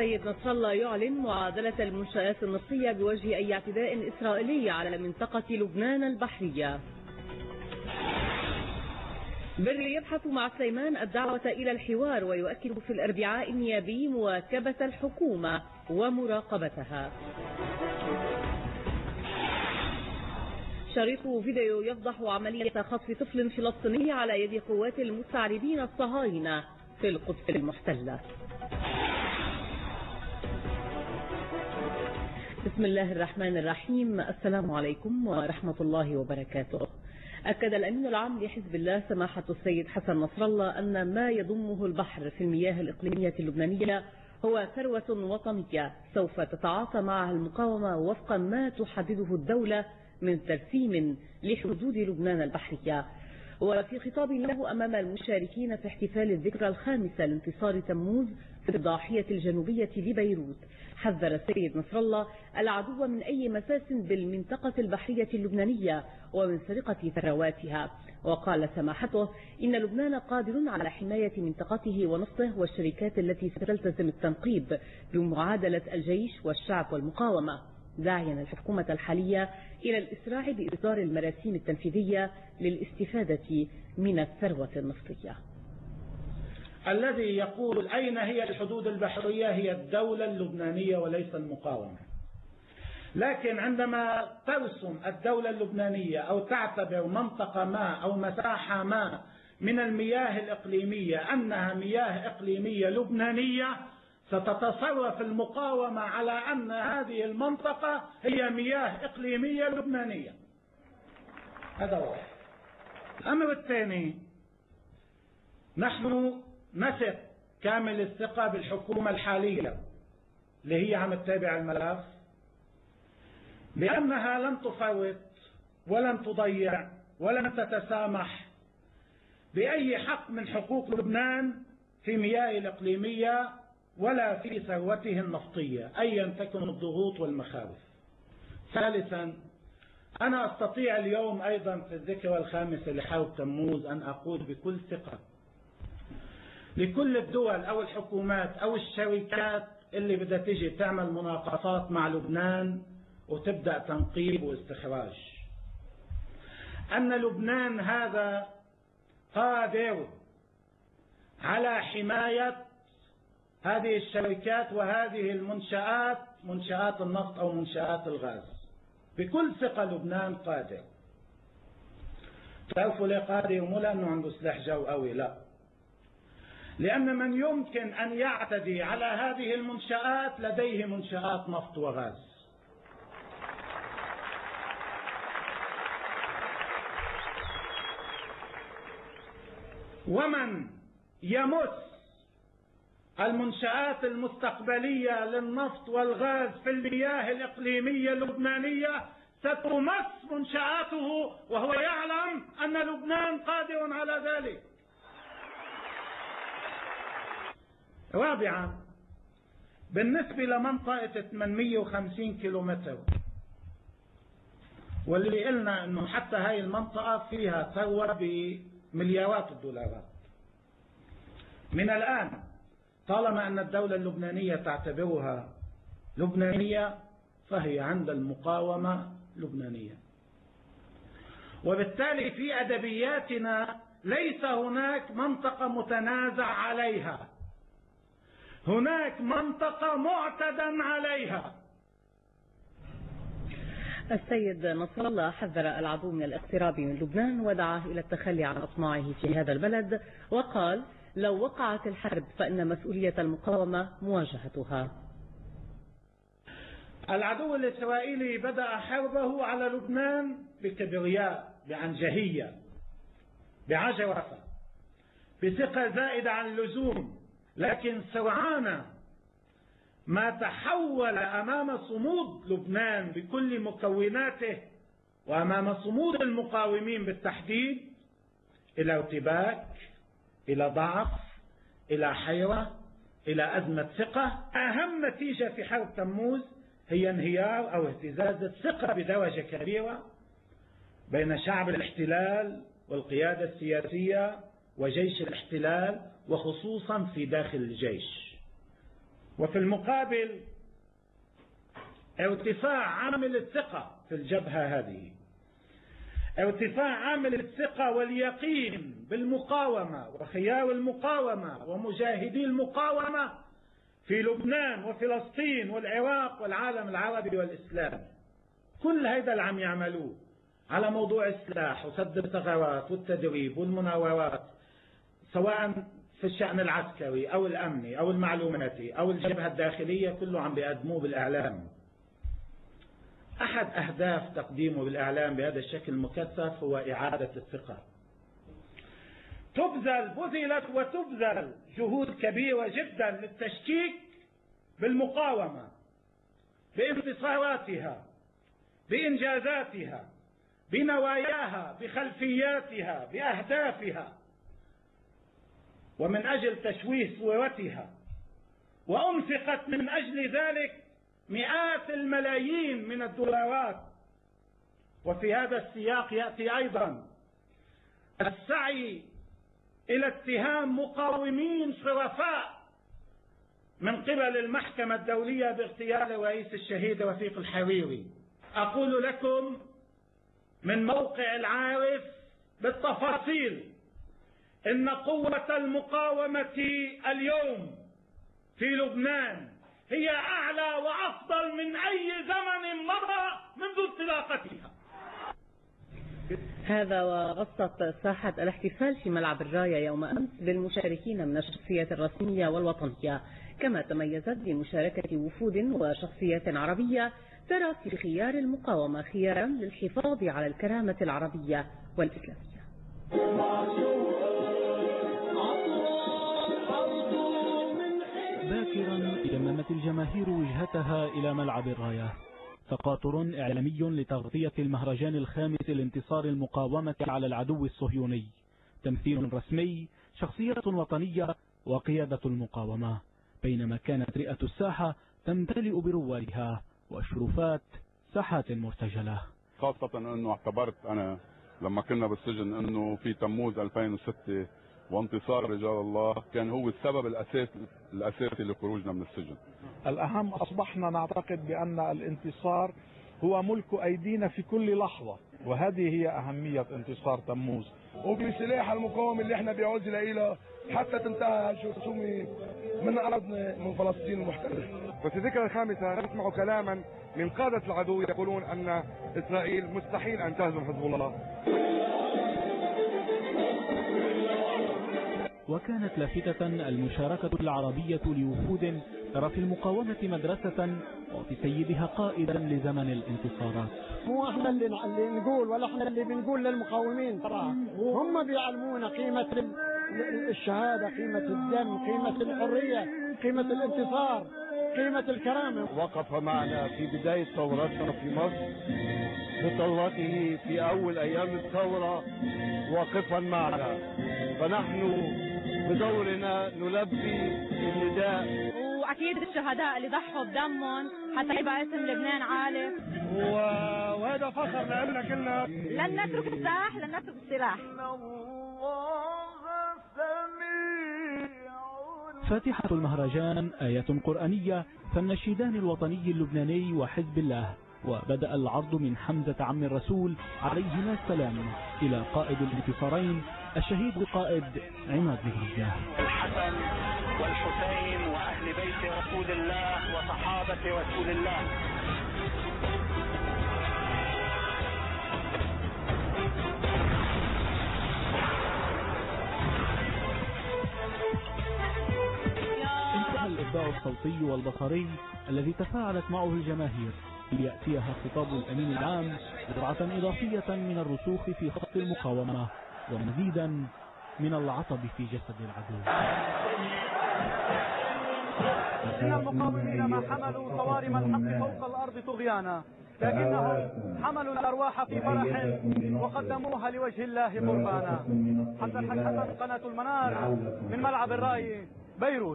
السيد نصر الله يعلن معادلة المنشآت النفطية بوجه أي اعتداء إسرائيلي على منطقة لبنان البحرية. بري يبحث مع سليمان الدعوة إلى الحوار ويؤكد في الأربعاء النيابي مواكبة الحكومة ومراقبتها. شريط فيديو يفضح عملية خطف طفل فلسطيني على يد قوات المستعربين الصهاينة في القدس المحتلة. بسم الله الرحمن الرحيم. السلام عليكم ورحمة الله وبركاته. أكد الأمين العام لحزب الله سماحة السيد حسن نصر الله أن ما يضمه البحر في المياه الإقليمية اللبنانية هو ثروة وطنية سوف تتعاطى معها المقاومة وفق ما تحدده الدولة من ترسيم لحدود لبنان البحرية. وفي خطاب له أمام المشاركين في احتفال الذكرى الخامسة لانتصار تموز في الضاحية الجنوبية لبيروت، حذر السيد نصر الله العدو من أي مساس بالمنطقة البحرية اللبنانية ومن سرقة ثرواتها. وقال سماحته إن لبنان قادر على حماية منطقته ونفطه والشركات التي ستلتزم التنقيب بمعادلة الجيش والشعب والمقاومة، داعيا الحكومة الحالية إلى الإسراع بإصدار المراسيم التنفيذية للاستفادة من الثروة النفطية. الذي يقول أين هي الحدود البحرية هي الدولة اللبنانية وليس المقاومة. لكن عندما ترسم الدولة اللبنانية أو تعتبر منطقة ما أو مساحة ما من المياه الإقليمية أنها مياه إقليمية لبنانية، ستتصرف المقاومة على أن هذه المنطقة هي مياه إقليمية لبنانية. هذا واحد. الأمر الثاني، نحن نثق كامل الثقة بالحكومة الحالية اللي هي عم تتابع الملف، بأنها لن تفوت ولن تضيع ولن تتسامح بأي حق من حقوق لبنان في مياه الإقليمية ولا في ثروته النفطية أيا تكن الضغوط والمخاوف. ثالثا، أنا أستطيع اليوم أيضا في الذكرى الخامسة لحرب تموز أن أقول بكل ثقة لكل الدول أو الحكومات أو الشركات اللي بدها تيجي تعمل مناقصات مع لبنان وتبدأ تنقيب واستخراج، أن لبنان هذا قادر على حماية هذه الشركات وهذه المنشآت، منشآت النفط أو منشآت الغاز. بكل ثقة لبنان قادر. تعرفوا ليه قادر؟ مو لأنه عنده سلاح جو قوي، لا، لأن من يمكن أن يعتدي على هذه المنشآت لديه منشآت نفط وغاز. ومن يمس المنشآت المستقبلية للنفط والغاز في المياه الإقليمية اللبنانية ستمس منشآته وهو يعلم أن لبنان قادر على ذلك. رابعا، بالنسبة لمنطقة 850 كيلومتر واللي قلنا أنه حتى هاي المنطقة فيها ثروة بمليارات الدولارات، من الآن طالما أن الدولة اللبنانية تعتبرها لبنانية فهي عند المقاومة لبنانية، وبالتالي في أدبياتنا ليس هناك منطقة متنازع عليها، هناك منطقة معتدى عليها. السيد نصر الله حذر العدو من الاقتراب من لبنان ودعا إلى التخلي عن أطماعه في هذا البلد، وقال لو وقعت الحرب فإن مسؤولية المقاومة مواجهتها. العدو الإسرائيلي بدأ حربه على لبنان بكبرياء، بعنجهية، بعجرفة، بثقة زائدة عن اللزوم، لكن سرعان ما تحول أمام صمود لبنان بكل مكوناته وأمام صمود المقاومين بالتحديد إلى ارتباك، إلى ضعف، إلى حيرة، إلى أزمة ثقة. أهم نتيجة في حرب تموز هي انهيار أو اهتزاز الثقة بدرجة كبيرة بين شعب الاحتلال والقيادة السياسية وجيش الاحتلال، وخصوصا في داخل الجيش. وفي المقابل ارتفاع عامل الثقة في الجبهة هذه، ارتفاع عامل الثقة واليقين بالمقاومة وخيار المقاومة ومجاهدي المقاومة في لبنان وفلسطين والعراق والعالم العربي والإسلامي. كل هذا اللي عم يعملوه على موضوع السلاح وسد الثغرات والتدريب والمناورات، سواء في الشأن العسكري أو الأمني أو المعلوماتي أو الجبهة الداخلية، كله عم بيقدموه بالإعلام. أحد أهداف تقديمه بالإعلام بهذا الشكل المكثف هو إعادة الثقة. بذلت وتبذل جهود كبيرة جدا للتشكيك بالمقاومة، بانتصاراتها، بإنجازاتها، بنواياها، بخلفياتها، بأهدافها، ومن أجل تشويه صورتها. وأنفقت من أجل ذلك مئات الملايين من الدولارات. وفي هذا السياق يأتي أيضا السعي إلى اتهام مقاومين شرفاء من قبل المحكمة الدولية باغتيال الرئيس الشهيد رفيق الحريري. أقول لكم من موقع العارف بالتفاصيل إن قوة المقاومة اليوم في لبنان هي أعلى وأفضل من أي زمن مضى منذ انطلاقتها. هذا وغطت ساحة الاحتفال في ملعب الراية يوم أمس بالمشاركين من الشخصيات الرسمية والوطنية، كما تميزت بمشاركة وفود وشخصيات عربية ترى في خيار المقاومة خيارا للحفاظ على الكرامة العربية والإسلامية. باكرا يممت الجماهير وجهتها إلى ملعب الراية، تقاطر إعلامي لتغطية المهرجان الخامس لانتصار المقاومة على العدو الصهيوني، تمثيل رسمي، شخصية وطنية وقيادة المقاومة، بينما كانت رئة الساحة تمتلئ بروادها وشرفات ساحات مرتجلة. خاصة أنه اعتبرت أنا لما كنا بالسجن أنه في تموز 2006 وانتصار رجال الله كان هو السبب الأساسي لخروجنا من السجن. الأهم أصبحنا نعتقد بأن الانتصار هو ملك أيدينا في كل لحظة، وهذه هي أهمية انتصار تموز. وبسلاح المقاومة اللي احنا بعوز إلى حتى تنتهي الخصومة من أرضنا من فلسطين المحتلة. وفي ذكرى الخامسة نسمع كلاما من قادة العدو يقولون أن إسرائيل مستحيل أن تهزم حزب الله. وكانت لافتة المشاركة العربية لوفود ترى في المقاومة مدرسة وفي سيدها قائدا لزمن الانتصارات. مو احنا اللي نقول ولا احنا اللي بنقول للمقاومين، ترى هم بيعلمونا قيمة الشهادة، قيمة الدم، قيمة الحرية، قيمة الانتصار، قيمة الكرامة. وقف معنا في بداية ثورتنا في مصر بثورته في أول أيام الثورة واقفا معنا، فنحن بدورنا نلبي النداء. وأكيد الشهداء اللي ضحوا بدمهم حتى يبقى اسم لبنان عالي، وهذا فخر لنا كلنا. لن نترك السلاح، لن نترك السلاح. فاتحة المهرجان آية قرآنية فالنشيدان الوطني اللبناني وحزب الله، وبدأ العرض من حمزة عم الرسول عليهما السلام إلى قائد الانتصارين الشهيد القائد عماد زكريا. الحسن والحسين وأهل بيت رسول الله وصحابة رسول الله. انتهى الإبداع الصوتي والبصري الذي تفاعلت معه الجماهير ليأتيها خطاب الأمين العام جرعة إضافية من الرسوخ في خط المقاومة ومزيدا من العطب في جسد العدو. إن المقاومين ما حملوا صوارم الحق فوق الأرض طغيانا، لكنهم حملوا الأرواح في فرح وقدموها لوجه الله قربانا. حسن حسن، قناة المنار، من ملعب الراي، بيروت.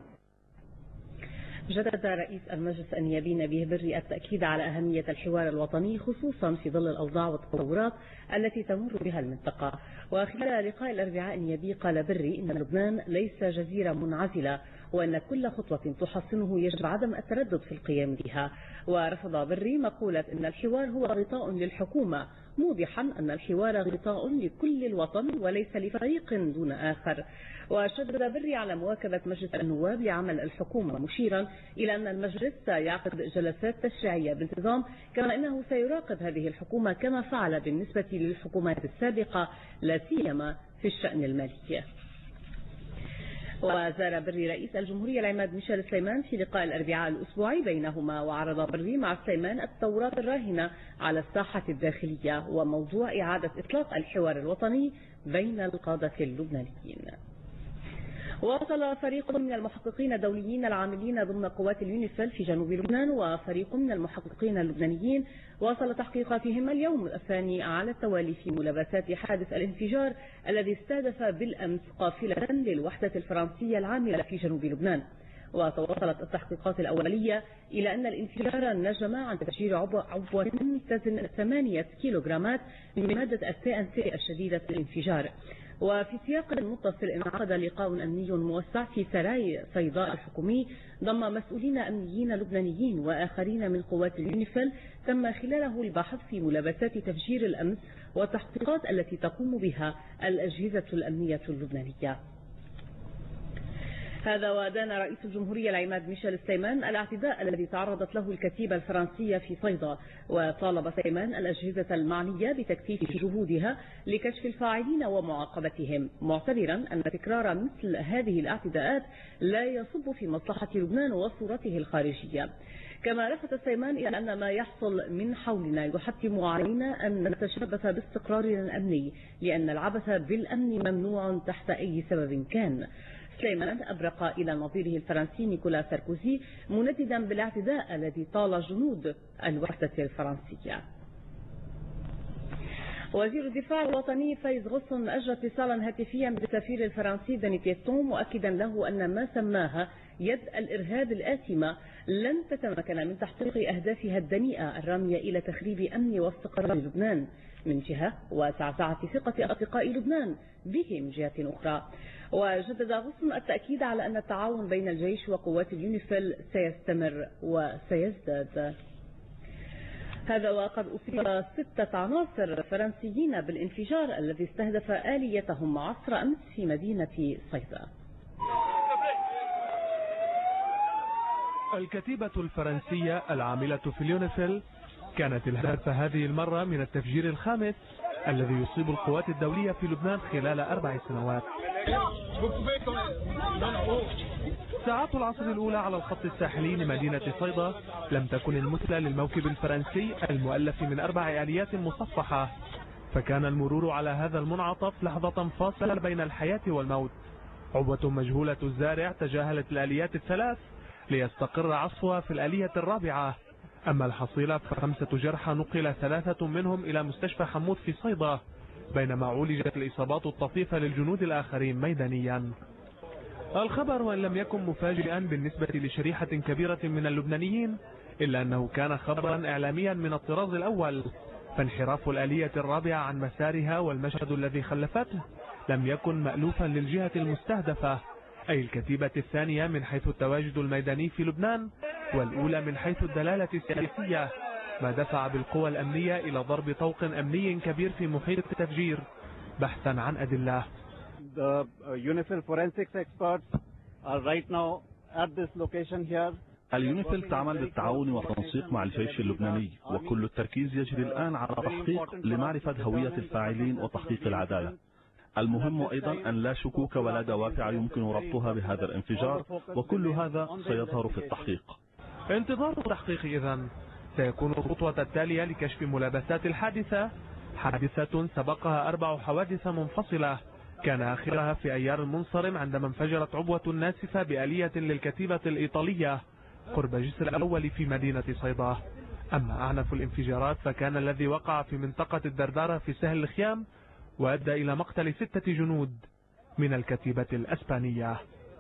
جدد رئيس المجلس النيابي نبيه بري التأكيد على أهمية الحوار الوطني خصوصا في ظل الأوضاع والتطورات التي تمر بها المنطقة. وخلال لقاء الأربعاء النيابي قال بري إن لبنان ليس جزيرة منعزلة، وأن كل خطوة تحصنه يجب عدم التردد في القيام بها. ورفض بري مقولة أن الحوار هو غطاء للحكومة، موضحا أن الحوار غطاء لكل الوطن وليس لفريق دون آخر. وشدد بري على مواكبة مجلس النواب لعمل الحكومة، مشيرا إلى أن المجلس سيعقد جلسات تشريعية بانتظام، كما أنه سيراقب هذه الحكومة كما فعل بالنسبة للحكومات السابقة، لا سيما في الشأن المالي. وزار بري رئيس الجمهورية العماد ميشيل سليمان في لقاء الأربعاء الأسبوعي بينهما، وعرض بري مع سليمان الثورات الراهنة على الساحة الداخلية وموضوع إعادة إطلاق الحوار الوطني بين القادة اللبنانيين. واصل فريق من المحققين الدوليين العاملين ضمن قوات اليونيفيل في جنوب لبنان وفريق من المحققين اللبنانيين واصل تحقيقاتهم اليوم الثاني على التوالي في ملابسات حادث الانفجار الذي استهدف بالأمس قافلة للوحدة الفرنسية العاملة في جنوب لبنان. وتوصلت التحقيقات الأولية إلى أن الانفجار نجم عن تفجير عبوة تزن 8 كيلوغرامات من مادة الTNT الشديدة الانفجار. وفي سياق متصل انعقد لقاء أمني موسع في سراي صيداء الحكومي ضم مسؤولين أمنيين لبنانيين وآخرين من قوات اليونيفيل، تم خلاله البحث في ملابسات تفجير الأمس والتحقيقات التي تقوم بها الأجهزة الأمنية اللبنانية. هذا ودان رئيس الجمهورية العماد ميشيل سليمان الاعتداء الذي تعرضت له الكتيبة الفرنسية في صيدا، وطالب سليمان الأجهزة المعنية بتكثيف جهودها لكشف الفاعلين ومعاقبتهم، معتبرا أن تكرار مثل هذه الاعتداءات لا يصب في مصلحة لبنان وصورته الخارجية. كما لفت سليمان إلى أن ما يحصل من حولنا يحتم علينا أن نتشبث باستقرارنا الأمني، لأن العبث بالأمن ممنوع تحت أي سبب كان. سليمان أبرق إلى نظيره الفرنسي نيكولا ساركوزي منددا بالاعتداء الذي طال جنود الوحدة الفرنسية. وزير الدفاع الوطني فايز غصن أجرى اتصالا هاتفيا بالسفير الفرنسي داني بيستون، مؤكدا له أن ما سماها يد الإرهاب الآثمة لن تتمكن من تحقيق أهدافها الدنيئة الرامية إلى تخريب أمن واستقرار لبنان من جهة وزعزعة ثقة أصدقاء لبنان به من جهة أخرى. وجدد غصن التأكيد على أن التعاون بين الجيش وقوات اليونيفيل سيستمر وسيزداد. هذا وقد أصيب 6 عناصر فرنسيين بالانفجار الذي استهدف آليتهم عصر أمس في مدينة صيدا. الكتيبة الفرنسية العاملة في اليونيفيل كانت الهدف هذه المرة من التفجير الخامس الذي يصيب القوات الدولية في لبنان خلال 4 سنوات. ساعات العصر الأولى على الخط الساحلي لمدينة صيدا لم تكن المثلى للموكب الفرنسي المؤلف من 4 آليات مصفحة، فكان المرور على هذا المنعطف لحظة فاصلة بين الحياة والموت. عبوة مجهولة الزارع تجاهلت الآليات الثلاث ليستقر عصفها في الآلية الرابعة. أما الحصيلة ف5 جرحى نقل 3 منهم إلى مستشفى حمود في صيدا، بينما عولجت الإصابات الطفيفة للجنود الآخرين ميدانيا. الخبر وإن لم يكن مفاجئا بالنسبة لشريحة كبيرة من اللبنانيين، إلا أنه كان خبرا إعلاميا من الطراز الأول، فانحراف الآلية الرابعة عن مسارها والمشهد الذي خلفته لم يكن مألوفا للجهة المستهدفة، أي الكتيبة الثانية من حيث التواجد الميداني في لبنان، والأولى من حيث الدلالة السياسية، ما دفع بالقوى الأمنية إلى ضرب طوق أمني كبير في محيط التفجير بحثا عن أدلة. The UNIFIL forensics experts are right now at this location here. اليونيفيل تعمل بالتعاون والتنسيق مع الجيش اللبناني، وكل التركيز يجري الآن على تحقيق لمعرفة هوية الفاعلين وتحقيق العدالة. المهم أيضا أن لا شكوك ولا دوافع يمكن ربطها بهذا الانفجار، وكل هذا سيظهر في التحقيق. انتظار التحقيق إذن سيكون الخطوة التالية لكشف ملابسات الحادثة، حادثة سبقها 4 حوادث منفصلة، كان آخرها في أيار المنصرم عندما انفجرت عبوة ناسفة بآلية للكتيبة الإيطالية قرب جسر الأول في مدينة صيدا. أما أعنف الانفجارات فكان الذي وقع في منطقة الدردارة في سهل الخيام، وأدى إلى مقتل 6 جنود من الكتيبة الأسبانية.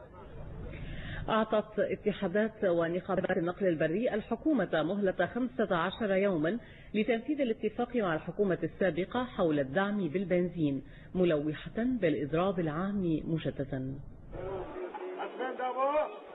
أعطت اتحادات ونقابات النقل البري الحكومة مهلة 15 يوما لتنفيذ الاتفاق مع الحكومة السابقة حول الدعم بالبنزين، ملوحة بالإضراب العام مجددا.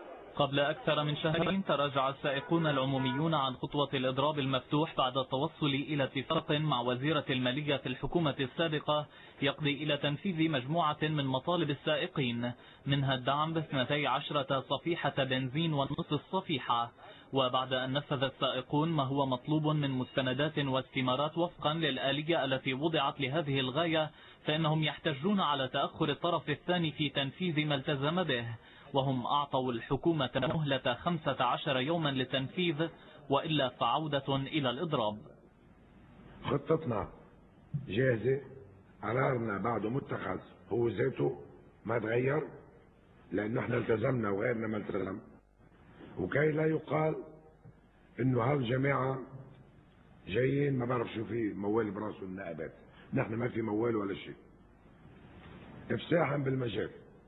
قبل أكثر من شهرين تراجع السائقون العموميون عن خطوة الإضراب المفتوح بعد التوصل إلى اتفاق مع وزيرة المالية في الحكومة السابقة يقضي إلى تنفيذ مجموعة من مطالب السائقين، منها الدعم ب12 صفيحة بنزين ونصف الصفيحة. وبعد أن نفذ السائقون ما هو مطلوب من مستندات واستمارات وفقا للآلية التي وضعت لهذه الغاية، فإنهم يحتجون على تأخر الطرف الثاني في تنفيذ ما التزم به، وهم أعطوا الحكومة مهلة 15 يوما للتنفيذ، وإلا فعودة إلى الإضراب. خطتنا جاهزة، قرارنا بعده متخذ هو ذاته ما تغير، لأن احنا التزمنا وغيرنا ما التزم، وكي لا يقال انه هالجماعة جايين ما بعرف شو في موال براسه النائبات. نحن ما في موال ولا شيء، افساحا بالمجال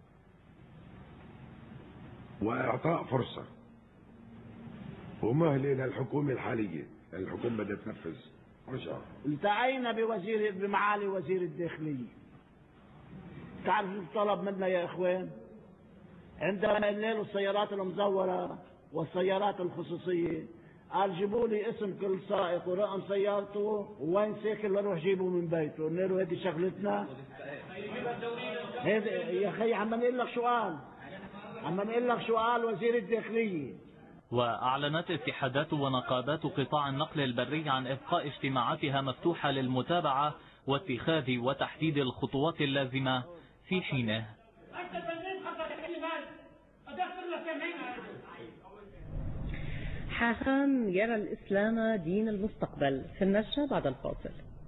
واعطاء فرصة ومهلة للحكومة الحالية. الحكومة بدها تنفذ. التقينا بمعالي وزير الداخلية. تعرف الطلب منا يا اخوان؟ عندما قلنا له السيارات المزورة والسيارات الخصوصية، قال جيبوا لي اسم كل سائق ورقم سيارته ووين ساكن واروح جيبه من بيته. قلنا له هذه شغلتنا؟ يا اخي عم نقول لك سؤال وزير الداخلية. وأعلنت اتحادات ونقابات قطاع النقل البري عن إبقاء اجتماعاتها مفتوحة للمتابعة واتخاذ وتحديد الخطوات اللازمة في حينه. حاخام يرى الإسلام دين المستقبل. في النشرة بعد الفاصل.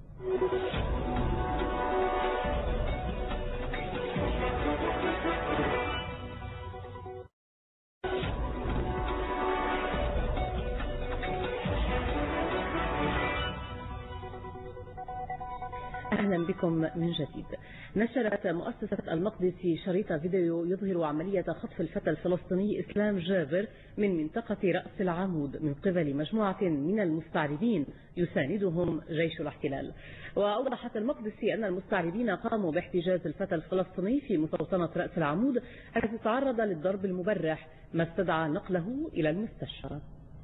أهلا بكم من جديد. نشرت مؤسسة المقدسي شريط فيديو يظهر عملية خطف الفتى الفلسطيني إسلام جابر من منطقة رأس العمود من قبل مجموعة من المستعربين يساندهم جيش الاحتلال. وأوضحت المقدسي أن المستعربين قاموا باحتجاز الفتى الفلسطيني في مستوطنة رأس العمود حيث تعرض للضرب المبرح، ما استدعى نقله إلى المستشفى.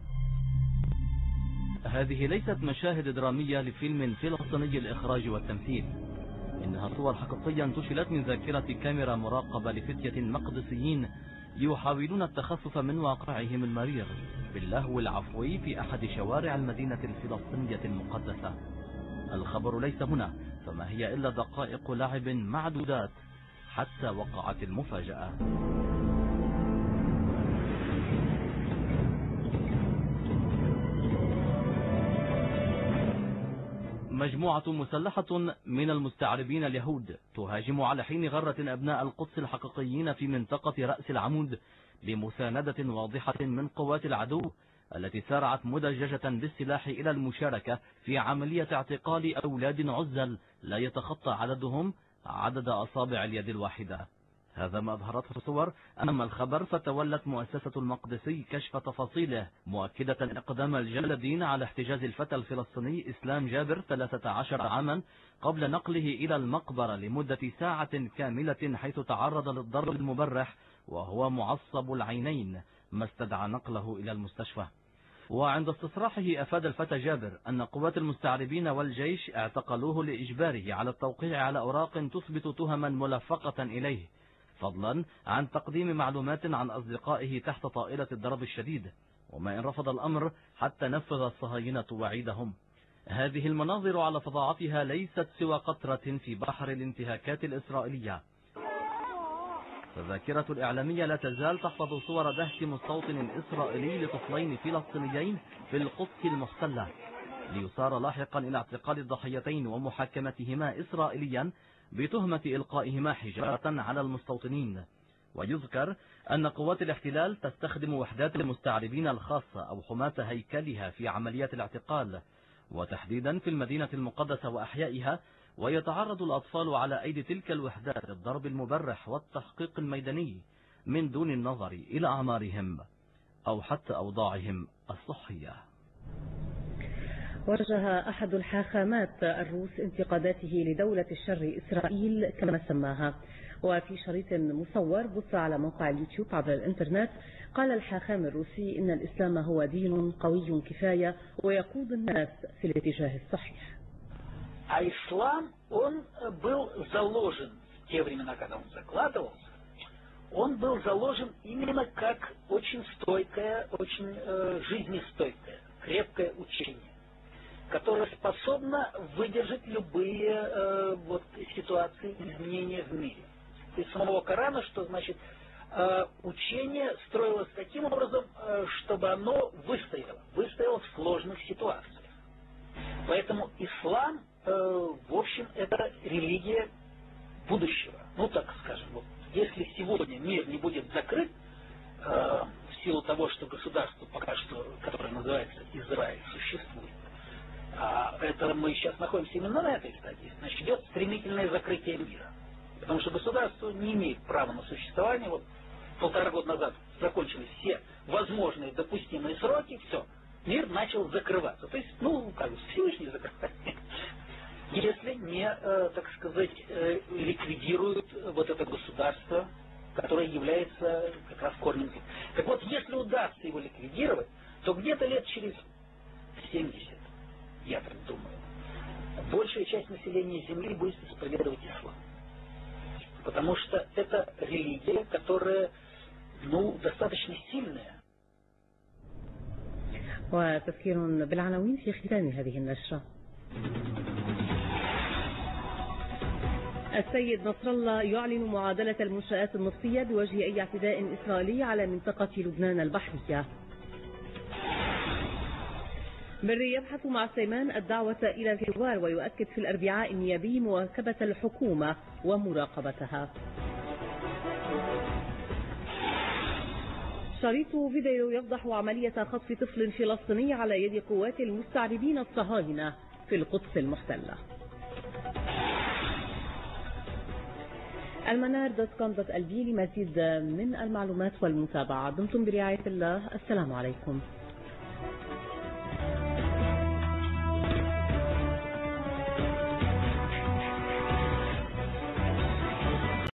هذه ليست مشاهد درامية لفيلم فلسطيني الإخراج والتمثيل، إنها صور حقيقية انتشلت من ذاكرة كاميرا مراقبة لفتية مقدسيين يحاولون التخفف من واقعهم المرير باللهو العفوي في أحد شوارع المدينة الفلسطينية المقدسة. الخبر ليس هنا، فما هي إلا دقائق لعب معدودات حتى وقعت المفاجأة. مجموعة مسلحة من المستعربين اليهود تهاجم على حين غرة أبناء القدس الحقيقيين في منطقة رأس العمود لمساندة واضحة من قوات العدو التي سارعت مدججة بالسلاح إلى المشاركة في عملية اعتقال أولاد عزل لا يتخطى عددهم عدد أصابع اليد الواحدة. هذا ما أظهرته الصور. أما الخبر فتولت مؤسسة المقدسي كشف تفاصيله، مؤكدة إقدام الجلدين على احتجاز الفتى الفلسطيني إسلام جابر 13 عاما قبل نقله إلى المقبرة لمدة ساعة كاملة حيث تعرض للضرب المبرح وهو معصب العينين، ما استدعى نقله إلى المستشفى. وعند استصراحه أفاد الفتى جابر أن قوات المستعربين والجيش اعتقلوه لإجباره على التوقيع على أوراق تثبت تهما ملفقة إليه، فضلا عن تقديم معلومات عن أصدقائه تحت طائلة الضرب الشديد، وما إن رفض الأمر حتى نفذ الصهاينة وعيدهم. هذه المناظر على فظاعتها ليست سوى قطرة في بحر الانتهاكات الإسرائيلية. الذاكرة الإعلامية لا تزال تحفظ صور دهش مستوطن إسرائيلي لطفلين فلسطينيين في القدس المحتلة، ليصار لاحقا إلى اعتقال الضحيتين ومحاكمتهما إسرائيليا بتهمة إلقائهما حجارة على المستوطنين. ويذكر أن قوات الاحتلال تستخدم وحدات المستعربين الخاصة أو حماة هيكلها في عمليات الاعتقال، وتحديدا في المدينة المقدسة وأحيائها، ويتعرض الأطفال على أيدي تلك الوحدات للضرب المبرح والتحقيق الميداني من دون النظر إلى أعمارهم أو حتى أوضاعهم الصحية. وجه أحد الحاخامات الروس انتقاداته لدولة الشر إسرائيل كما سماها، وفي شريط مصور بث على موقع اليوتيوب عبر الإنترنت قال الحاخام الروسي إن الإسلام هو دين قوي كفاية ويقود الناس في الاتجاه الصحيح. А ислам, он был заложен в те времена, когда он закладывался, он был заложен именно как очень стойкое, очень жизнестойкое, крепкое учение, которое способно выдержать любые ситуации изменения в мире. Из самого Корана, что значит учение строилось таким образом, чтобы оно выстояло в сложных ситуациях. Поэтому ислам, в общем, это религия будущего. Ну, так скажем, вот, если сегодня мир не будет закрыт в силу того, что государство пока что, которое называется Израиль, существует, это мы сейчас находимся именно на этой стадии, значит, идет стремительное закрытие мира. Потому что государство не имеет права на существование. Вот 1,5 года назад закончились все возможные допустимые сроки, все, мир начал закрываться. То есть, Всевышний закрывает. Если не, так сказать, ликвидируют вот это государство, которое является как раз корнем зла. Так вот, если удастся его ликвидировать, то где-то лет через 70, я так думаю, большая часть населения Земли будет исповедовать ислам. Потому что это религия, которая, достаточно сильная. وتذكير بالعناوين في ختام هذه النشرة. السيد نصر الله يعلن معادلة المنشآت النفطية بوجه أي اعتداء إسرائيلي على منطقة لبنان البحرية. بري يبحث مع سليمان الدعوة إلى الحوار ويؤكد في الأربعاء النيابي مواكبة الحكومة ومراقبتها. شريط فيديو يفضح عملية خطف طفل فلسطيني على يد قوات المستعربين الصهاينة في القدس المحتلة. المنار.com.lb لمزيد من المعلومات والمتابعة. دمتم برعاية الله. السلام عليكم.